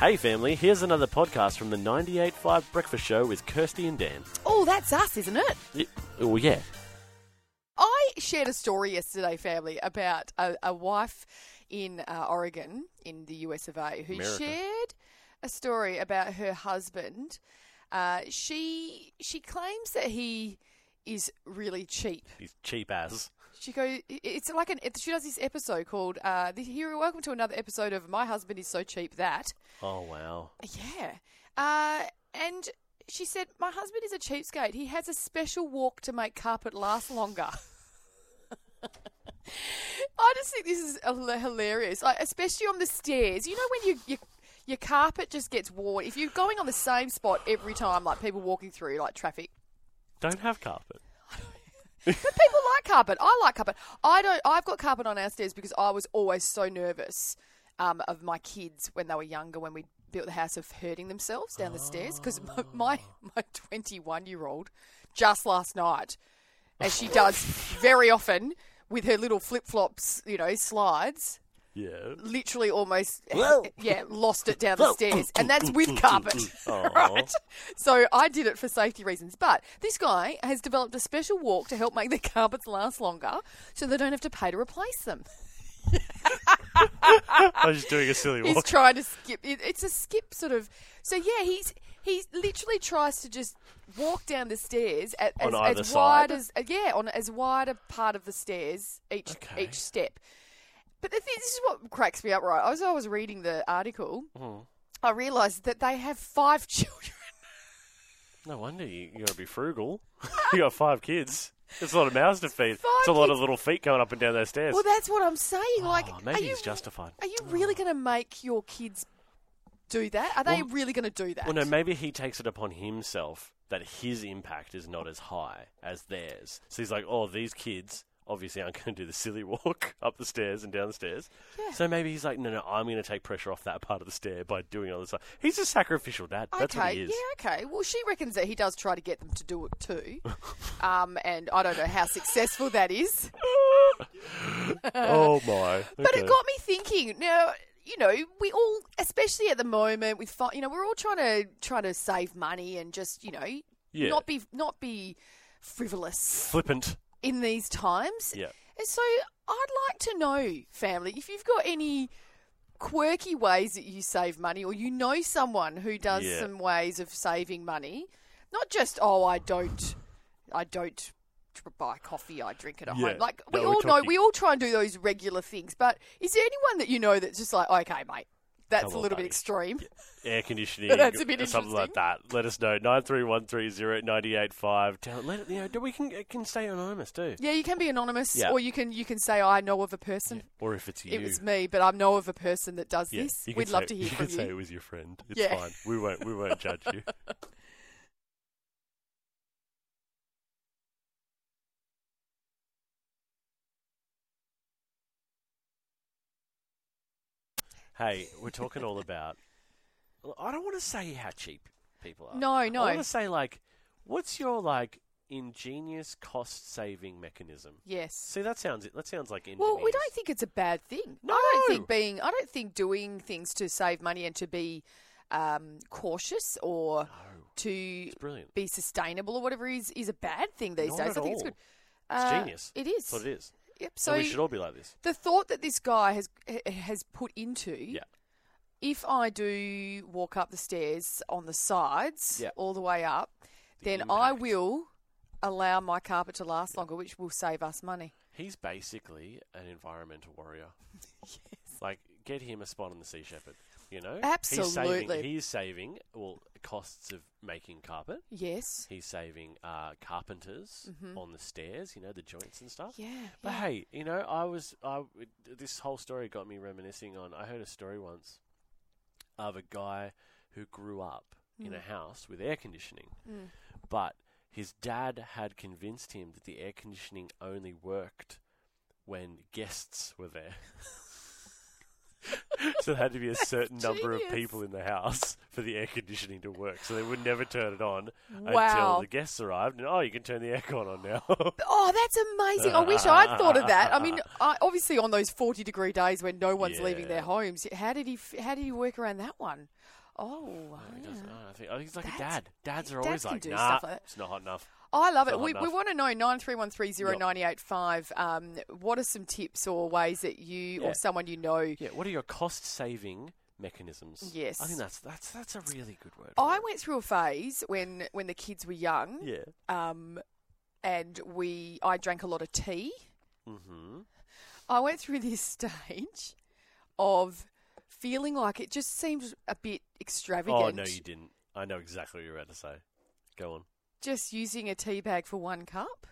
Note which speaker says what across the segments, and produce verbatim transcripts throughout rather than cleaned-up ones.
Speaker 1: Hey family, here's another podcast from the ninety-eight point five Breakfast Show with Kirsty and Dan.
Speaker 2: Oh, that's us, isn't it?
Speaker 1: Y- Oh, yeah.
Speaker 2: I shared a story yesterday, family, about a, a wife in uh, Oregon, in the U S of A, who
Speaker 1: America.
Speaker 2: shared a story about her husband. Uh, she she claims that he is really cheap.
Speaker 1: He's cheap as.
Speaker 2: She goes, it's like an. She does this episode called uh, "Here, welcome to another episode of My Husband Is So Cheap That."
Speaker 1: Oh, wow.
Speaker 2: Yeah, uh, and she said, "My husband is a cheapskate. He has a special walk to make carpet last longer." I just think this is hilarious, like, especially on the stairs. You know when you, you your carpet just gets worn. If you're going on the same spot every time, like people walking through, like traffic.
Speaker 1: Don't have carpet.
Speaker 2: But people like carpet. I like carpet. I don't. I've got carpet on our stairs because I was always so nervous um, of my kids when they were younger, when we built the house, of hurting themselves down the stairs. Because my, my my twenty-one-year-old just last night, as she does very often with her little flip-flops, you know, slides,
Speaker 1: Yeah.
Speaker 2: literally almost,
Speaker 1: Whoa.
Speaker 2: yeah, lost it down the stairs. And that's with carpet,
Speaker 1: Aw.
Speaker 2: right? So I did it for safety reasons. But this guy has developed a special walk to help make the carpets last longer so they don't have to pay to replace them.
Speaker 1: I was just doing a silly
Speaker 2: He's
Speaker 1: walk.
Speaker 2: trying to skip. It, it's a skip sort of. So yeah, he's he literally tries to just walk down the stairs at, as,
Speaker 1: On either
Speaker 2: as wide
Speaker 1: side?
Speaker 2: as uh, yeah, on as wide a part of the stairs each
Speaker 1: Okay.
Speaker 2: each step. But the thing, this is what cracks me up. Right, as I was reading the article,
Speaker 1: Mhm.
Speaker 2: I realised that they have five children.
Speaker 1: No wonder you, you got to be frugal. You got five kids. It's a lot of mouths to feed.
Speaker 2: Five
Speaker 1: It's a lot
Speaker 2: kids.
Speaker 1: of little feet going up and down those stairs.
Speaker 2: Well, that's what I'm saying. Like,
Speaker 1: Oh, maybe
Speaker 2: are you,
Speaker 1: he's justified.
Speaker 2: Are you really going to make your kids do that? Are they
Speaker 1: Well-
Speaker 2: really going to do that?
Speaker 1: Well, no, maybe he takes it upon himself that his impact is not as high as theirs. So he's like, oh, these kids obviously aren't going to do the silly walk up the stairs and down the stairs.
Speaker 2: Yeah.
Speaker 1: So maybe he's like, no, no, I'm going to take pressure off that part of the stair by doing all this. He's a sacrificial dad. That's
Speaker 2: okay,
Speaker 1: what he is.
Speaker 2: yeah, okay. Well, she reckons that he does try to get them to do it too. um, and I don't know how successful that is.
Speaker 1: Oh, my.
Speaker 2: But
Speaker 1: Okay.
Speaker 2: it got me thinking. Now, you know, we all, especially at the moment, with fi- you know, we're all trying to trying to save money and just, you know,
Speaker 1: Yeah.
Speaker 2: not be not be frivolous
Speaker 1: Flippant.
Speaker 2: in these times.
Speaker 1: Yeah.
Speaker 2: And so I'd like to know, family, if you've got any quirky ways that you save money, or you know someone who does
Speaker 1: Yeah.
Speaker 2: some ways of saving money, not just, oh, I don't, I don't tr- buy coffee, I drink it at
Speaker 1: Yeah.
Speaker 2: home. Like, we
Speaker 1: No, we're
Speaker 2: all know,
Speaker 1: talking-
Speaker 2: we all try and do those regular things, but is there anyone that you know that's just like, okay, mate, that's
Speaker 1: Come
Speaker 2: a
Speaker 1: on,
Speaker 2: little
Speaker 1: buddy.
Speaker 2: bit extreme?
Speaker 1: Air conditioning,
Speaker 2: That's a bit
Speaker 1: or something like that. Let us know. nine three one three zero nine eight five. Tell, let it, you know, we can, it can stay anonymous too.
Speaker 2: Yeah, you can be anonymous,
Speaker 1: Yeah.
Speaker 2: or you can you can say, I know of a person.
Speaker 1: Or if it's you.
Speaker 2: It was me, but I know of a person that does
Speaker 1: Yeah,
Speaker 2: this.
Speaker 1: you can
Speaker 2: We'd love
Speaker 1: say-
Speaker 2: to hear
Speaker 1: you
Speaker 2: from
Speaker 1: can say it
Speaker 2: you.
Speaker 1: was your friend. It's
Speaker 2: Yeah.
Speaker 1: fine. We won't. We won't judge you. Hey, we're talking all about. I don't want to say how cheap people are.
Speaker 2: No, no.
Speaker 1: I want to say like, what's your like ingenious cost-saving mechanism?
Speaker 2: Yes.
Speaker 1: See, that sounds that sounds like ingenious.
Speaker 2: Well, we don't think it's a bad thing.
Speaker 1: No.
Speaker 2: I don't think being, I don't think doing things to save money and to be um, cautious or
Speaker 1: No,
Speaker 2: to
Speaker 1: it's brilliant.
Speaker 2: be sustainable or whatever is is a bad thing these
Speaker 1: Not
Speaker 2: days.
Speaker 1: at
Speaker 2: I think it's
Speaker 1: all.
Speaker 2: good.
Speaker 1: It's
Speaker 2: Uh,
Speaker 1: genius.
Speaker 2: It is.
Speaker 1: That's what it is.
Speaker 2: Yep.
Speaker 1: So,
Speaker 2: So
Speaker 1: we should all be like this.
Speaker 2: the thought that this guy has has put into,
Speaker 1: Yeah.
Speaker 2: if I do walk up the stairs on the sides
Speaker 1: Yeah.
Speaker 2: all the way up,
Speaker 1: The
Speaker 2: then I
Speaker 1: impact.
Speaker 2: will allow my carpet to last longer, which will save us money.
Speaker 1: He's basically an environmental warrior.
Speaker 2: Yes.
Speaker 1: Like, get him a spot on the Sea Shepherd. You know,
Speaker 2: Absolutely.
Speaker 1: He's saving, he's saving well costs of making carpet.
Speaker 2: Yes.
Speaker 1: He's saving uh, carpenters
Speaker 2: Mhm.
Speaker 1: on the stairs. You know, the joints and stuff.
Speaker 2: Yeah.
Speaker 1: But
Speaker 2: yeah.
Speaker 1: hey, you know, I was I this whole story got me reminiscing on. I heard a story once of a guy who grew up in
Speaker 2: Mm.
Speaker 1: a house with air conditioning,
Speaker 2: Mm.
Speaker 1: but his dad had convinced him that the air conditioning only worked when guests were there. So there had to be a certain number of
Speaker 2: genius.
Speaker 1: people in the house for the air conditioning to work. So they would never turn it on
Speaker 2: Wow.
Speaker 1: until the guests arrived. And, oh, you can turn the aircon on now.
Speaker 2: Oh, that's amazing. I wish I'd thought of that. I mean, I, obviously on those forty degree days when no one's leaving
Speaker 1: Yeah.
Speaker 2: their homes, how did he f- how did he work around that one? Oh,
Speaker 1: He
Speaker 2: yeah.
Speaker 1: doesn't know. I think, I think he's like
Speaker 2: Dads-
Speaker 1: a dad. Dads are
Speaker 2: dads
Speaker 1: always
Speaker 2: can
Speaker 1: like,
Speaker 2: do
Speaker 1: nah,
Speaker 2: stuff like that.
Speaker 1: it's not hot enough.
Speaker 2: I love
Speaker 1: It's
Speaker 2: it.
Speaker 1: not
Speaker 2: We,
Speaker 1: hot
Speaker 2: we
Speaker 1: enough.
Speaker 2: want to know nine three one three zero
Speaker 1: Yep.
Speaker 2: nine eight five. Um, what are some tips or ways that you
Speaker 1: Yeah.
Speaker 2: or someone you know?
Speaker 1: Yeah, what are your cost-saving mechanisms?
Speaker 2: Yes.
Speaker 1: I think that's that's that's a really good word. For
Speaker 2: I
Speaker 1: it.
Speaker 2: went through a phase when when the kids were young,
Speaker 1: Yeah.
Speaker 2: um, and we I drank a lot of tea.
Speaker 1: Mm-hmm.
Speaker 2: I went through this stage of feeling like it just seemed a bit extravagant.
Speaker 1: Oh, no, you didn't. I know exactly what you're about to say. Go on.
Speaker 2: Just using a tea bag for one cup.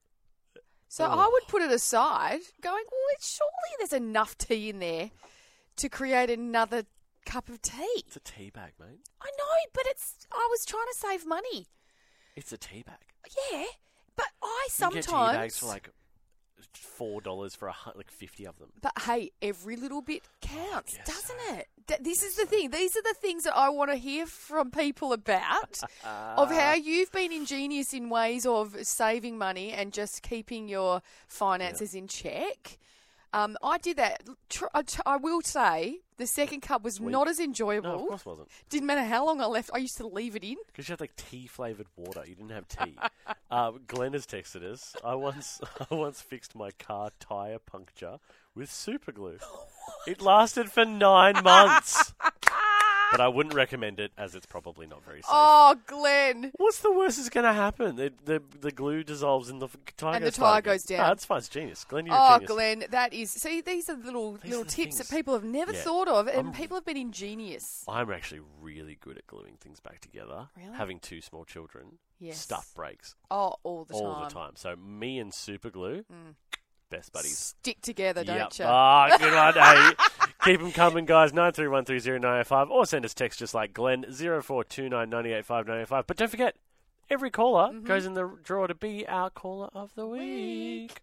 Speaker 2: So
Speaker 1: Oh.
Speaker 2: I would put it aside, going, well, it's, surely there's enough tea in there to create another cup of tea.
Speaker 1: It's a tea bag, mate.
Speaker 2: I know, but it's. I was trying to save money.
Speaker 1: It's a tea bag.
Speaker 2: Yeah, but I
Speaker 1: You
Speaker 2: sometimes.
Speaker 1: can get tea bags for like four dollars for a hun- like fifty of them.
Speaker 2: But hey, every little bit counts,
Speaker 1: guess
Speaker 2: doesn't
Speaker 1: so.
Speaker 2: it? Th- This is the thing. These are the things that I want to hear from people about, of how you've been ingenious in ways of saving money and just keeping your finances in check. Um, I did that. Tr- I t- I will say the second cup was
Speaker 1: Sweet.
Speaker 2: not as
Speaker 1: No,
Speaker 2: enjoyable.
Speaker 1: of course it wasn't.
Speaker 2: Didn't matter how long I left. I used to leave it in.
Speaker 1: Because you had like tea-flavored water. You didn't have tea. uh, Glenn has texted us. I once I once fixed my car tyre puncture with super glue. It lasted for nine months. But I wouldn't recommend it as it's probably not very safe.
Speaker 2: Oh, Glenn.
Speaker 1: What's the worst that's going to happen? The, the the glue dissolves and the f- tyre
Speaker 2: And
Speaker 1: goes
Speaker 2: the tyre
Speaker 1: fine.
Speaker 2: goes down.
Speaker 1: No, that's fine. It's genius. Glenn, you're a
Speaker 2: Oh,
Speaker 1: genius.
Speaker 2: Glenn, that is. See, these are little
Speaker 1: These
Speaker 2: little
Speaker 1: are the
Speaker 2: tips
Speaker 1: things.
Speaker 2: that people have never
Speaker 1: Yeah.
Speaker 2: thought of, and
Speaker 1: I'm-
Speaker 2: people have been ingenious.
Speaker 1: I'm actually really good at gluing things back together.
Speaker 2: Really?
Speaker 1: Having two small children,
Speaker 2: Yes.
Speaker 1: stuff breaks
Speaker 2: Oh, all the
Speaker 1: all
Speaker 2: time.
Speaker 1: the time. So me and super glue, best buddies.
Speaker 2: Stick together, don't
Speaker 1: Yep.
Speaker 2: you?
Speaker 1: Ah, good one. Hey, keep them coming, guys. nine three one three zero nine eight five, or send us text just like Glenn, zero four two nine nine eight five nine eight five. But don't forget, every caller
Speaker 2: Mm-hmm.
Speaker 1: goes in the draw to be our caller of the week.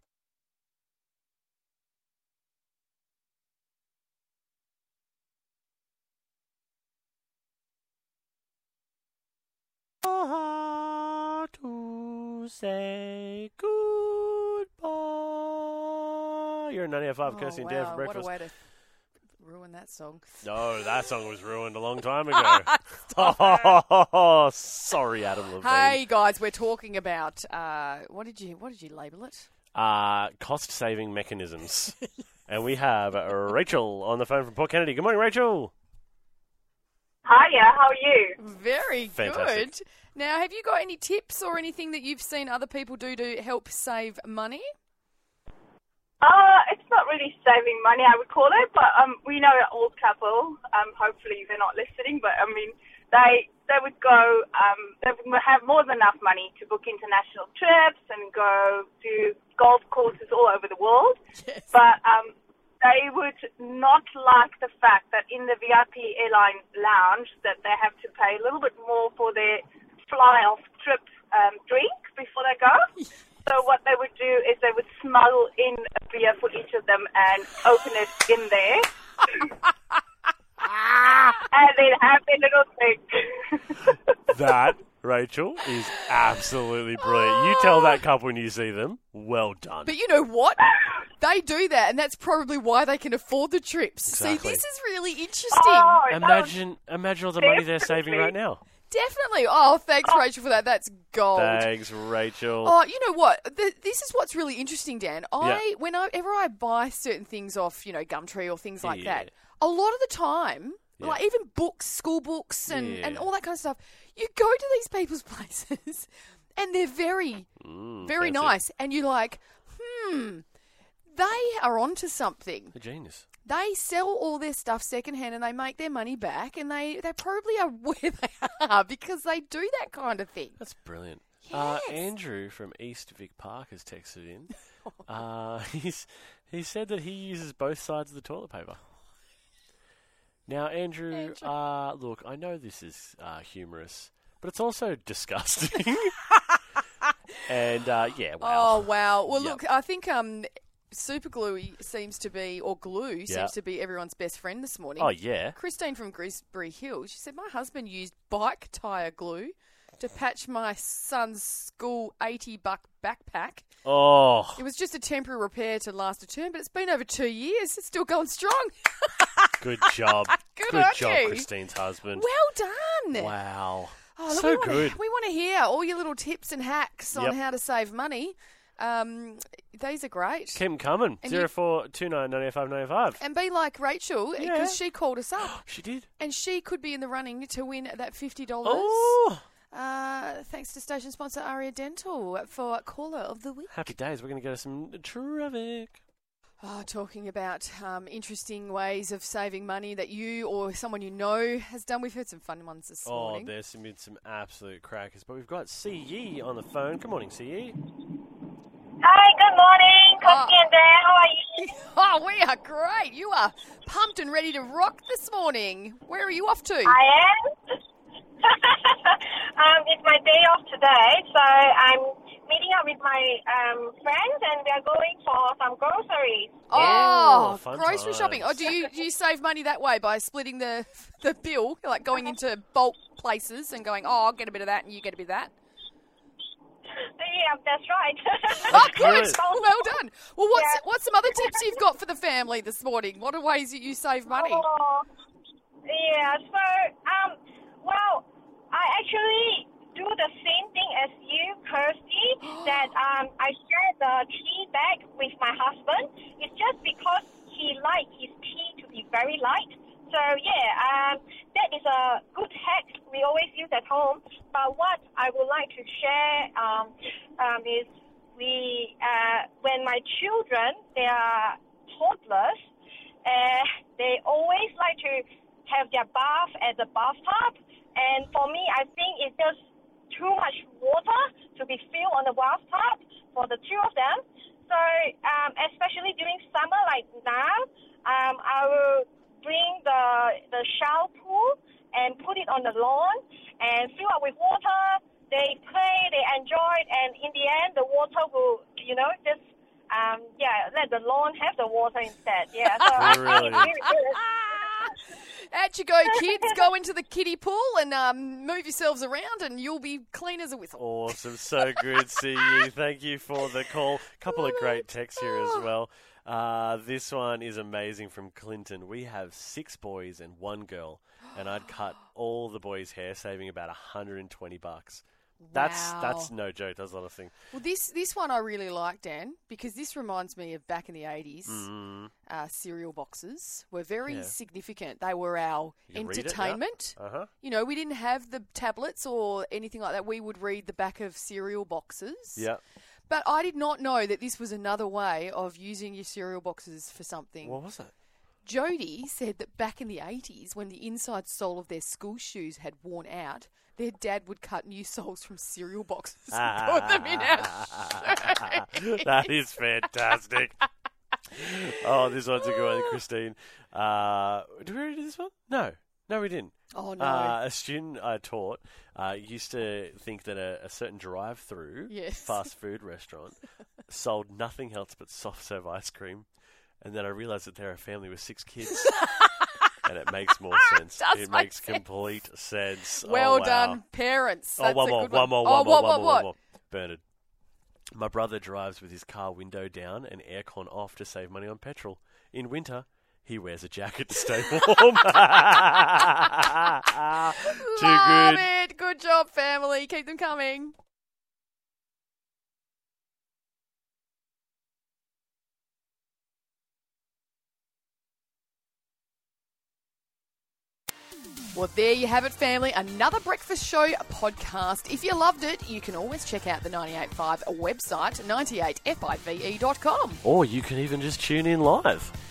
Speaker 1: To say goodbye. You're in ninety-eight point five, Kirsty and Dan for
Speaker 2: wow,
Speaker 1: breakfast.
Speaker 2: what a way to ruin that song.
Speaker 1: No, that song was ruined a long time ago. Oh, sorry, Adam Levine.
Speaker 2: Hey guys, we're talking about uh, what did you what did you label it?
Speaker 1: Uh, cost-saving mechanisms. And we have uh, Rachel on the phone from Port Kennedy. Good morning, Rachel.
Speaker 3: Hiya, how are you?
Speaker 2: Very
Speaker 1: Fantastic.
Speaker 2: good. Now, have you got any tips or anything that you've seen other people do to help save money?
Speaker 3: Uh, it's not really saving money, I would call it, but um, we know an old couple. Um, hopefully they're not listening, but I mean, they they would go. Um, they would have more than enough money to book international trips and go to golf courses all over the world.
Speaker 2: Yes.
Speaker 3: But um, they would not like the fact that in the V I P airline lounge that they have to pay a little bit more for their fly-off trip um, drink before they go. So what they would do is they would smuggle in a beer for each of them and open it in there. And then have their little drink.
Speaker 1: That, Rachel, is absolutely brilliant. You tell that couple when you see them, well done.
Speaker 2: But you know what? They do that, and that's probably why they can afford the trips.
Speaker 1: Exactly.
Speaker 2: See, this is really interesting.
Speaker 3: Oh, that was-
Speaker 1: Imagine, imagine all the money they're saving
Speaker 3: Definitely.
Speaker 1: right now.
Speaker 2: Definitely. Oh, thanks, Rachel, for that. That's gold.
Speaker 1: Thanks, Rachel.
Speaker 2: Oh, you know what? The, this is what's really interesting, Dan. I
Speaker 1: Yeah.
Speaker 2: whenever I buy certain things off, you know, Gumtree or things like
Speaker 1: Yeah.
Speaker 2: that, a lot of the time,
Speaker 1: Yeah.
Speaker 2: like even books, school books, and,
Speaker 1: Yeah.
Speaker 2: and all that kind of stuff, you go to these people's places, and they're very,
Speaker 1: Mm,
Speaker 2: very
Speaker 1: fancy.
Speaker 2: nice, and you're like, hmm, they are onto something.
Speaker 1: A genius.
Speaker 2: They sell all their stuff secondhand and they make their money back, and they, they probably are where they are because they do that kind of thing.
Speaker 1: That's brilliant. Uh,
Speaker 2: Yes.
Speaker 1: Andrew from East Vic Park has texted in. uh, he's he said that he uses both sides of the toilet paper. Now, Andrew,
Speaker 2: Andrew.
Speaker 1: Uh, look, I know this is uh, humorous, but it's also disgusting. and uh, yeah,
Speaker 2: Oh
Speaker 1: wow.
Speaker 2: wow! Well,
Speaker 1: Yep.
Speaker 2: look, I think um, super glue seems to be, or glue
Speaker 1: Yeah.
Speaker 2: seems to be everyone's best friend this morning.
Speaker 1: Oh, yeah.
Speaker 2: Christine from Gooseberry Hill, she said, my husband used bike tyre glue to patch my son's school eighty buck backpack.
Speaker 1: Oh,
Speaker 2: It was just a temporary repair to last a term, but it's been over two years. It's still going strong.
Speaker 1: good job.
Speaker 2: Good
Speaker 1: good
Speaker 2: on
Speaker 1: job,
Speaker 2: you.
Speaker 1: Christine's husband.
Speaker 2: Well done.
Speaker 1: Wow.
Speaker 2: Oh, look,
Speaker 1: so
Speaker 2: we wanna,
Speaker 1: good.
Speaker 2: We want to hear all your little tips and hacks on
Speaker 1: Yep.
Speaker 2: how to save money. Um, these are great.
Speaker 1: Keep them coming.
Speaker 2: And
Speaker 1: Zero
Speaker 2: you-
Speaker 1: four two nine nine five nine five.
Speaker 2: And be like Rachel, because
Speaker 1: Yeah.
Speaker 2: she called us up.
Speaker 1: She did.
Speaker 2: And she could be in the running to win that fifty dollars.
Speaker 1: Oh,
Speaker 2: Uh, thanks to station sponsor Aria Dental for Caller of the Week.
Speaker 1: happy days. We're going to go to some traffic.
Speaker 2: Oh, talking about um, interesting ways of saving money that you or someone you know has done. We've heard some fun ones this
Speaker 1: Oh,
Speaker 2: morning.
Speaker 1: there's been some absolute crackers. But we've got C E on the phone. Good morning, C E.
Speaker 3: Hi, good morning,
Speaker 2: Oh.
Speaker 3: Kirsty and Dan. How are you?
Speaker 2: Oh, we are great. You are pumped and ready to rock this morning. Where are you off to?
Speaker 3: I am. um, it's my day off today, so I'm meeting up with my um, friends, and we are going for some groceries.
Speaker 2: Oh,
Speaker 1: Oh, fun
Speaker 2: grocery shopping. Oh,
Speaker 1: times.
Speaker 2: do you do you save money that way by splitting the the bill, like going into bulk places and going, oh, I'll get a bit of that and you get a bit of that?
Speaker 3: Yeah, that's right.
Speaker 2: Oh, good.
Speaker 1: good.
Speaker 2: Well done. Well, what's
Speaker 3: Yeah.
Speaker 2: what's some other tips you've got for the family this morning? What are ways that you save money?
Speaker 3: Oh, yeah, so, um, well, I actually do the same thing as you, Kirsty, that um, I share the tea bag with my husband. It's just because he likes his tea to be very light. So, yeah, um, that is a good hack we always use at home. But what I would like to share um, um, is we, uh, when my children, they are toddlers, uh, they always like to have their bath at the bathtub. And for me, I think it's just too much water to be filled on the bathtub for the two of them. So, um, especially during summer like now, um, I will bring the the shower pool and put it on the lawn and fill up with water. They play, they enjoy it, and in the end, the water will, you know, just, um, yeah, let the lawn have the water instead. Yeah, so I think
Speaker 1: Really?
Speaker 3: it's really good.
Speaker 2: Out you go, kids. Go into the kiddie pool and um, move yourselves around and you'll be clean as a whistle.
Speaker 1: Awesome. So good, C E. Thank you for the call. Couple of great texts here as well. Uh, this one is amazing from Clinton. We have six boys and one girl, and I'd cut all the boys' hair, saving about one hundred twenty bucks. That's
Speaker 2: Wow.
Speaker 1: that's no joke. That's a lot of thing.
Speaker 2: Well, this this one I really like, Dan, because this reminds me of back in the eighties.
Speaker 1: Mm.
Speaker 2: Uh, cereal boxes were very
Speaker 1: Yeah.
Speaker 2: significant. They were our
Speaker 1: You can read it, yeah.
Speaker 2: entertainment.
Speaker 1: Uh huh.
Speaker 2: You know, we didn't have the tablets or anything like that. We would read the back of cereal boxes.
Speaker 1: Yeah.
Speaker 2: But I did not know that this was another way of using your cereal boxes for something.
Speaker 1: What was it?
Speaker 2: Jody said that back in the eighties, when the inside sole of their school shoes had worn out, their dad would cut new soles from cereal boxes and put them in our shoes.
Speaker 1: That is fantastic. Oh, this one's a good one, Christine. Uh, did we already do this one? No. No, we didn't.
Speaker 2: Oh, no.
Speaker 1: Uh, a student I taught uh, used to think that a, a certain drive-through
Speaker 2: Yes.
Speaker 1: fast food restaurant sold nothing else but soft serve ice cream, and then I realised that they're a family with six kids, and it makes more sense.
Speaker 2: Does
Speaker 1: It
Speaker 2: make
Speaker 1: makes
Speaker 2: sense.
Speaker 1: complete sense.
Speaker 2: Well
Speaker 1: Oh, wow.
Speaker 2: done, parents.
Speaker 1: Oh,
Speaker 2: That's
Speaker 1: one
Speaker 2: a
Speaker 1: more,
Speaker 2: good
Speaker 1: one more,
Speaker 2: Oh,
Speaker 1: one more,
Speaker 2: what,
Speaker 1: one
Speaker 2: what,
Speaker 1: more,
Speaker 2: what?
Speaker 1: one more. Bernard. My brother drives with his car window down and aircon off to save money on petrol. In winter, he wears a jacket to stay warm. Too
Speaker 2: Love
Speaker 1: good.
Speaker 2: it. Good job, family. Keep them coming. Well, there you have it, family. Another Breakfast Show podcast. If you loved it, you can always check out the ninety-eight point five website, ninety-eight five e dot com.
Speaker 1: Or you can even just tune in live.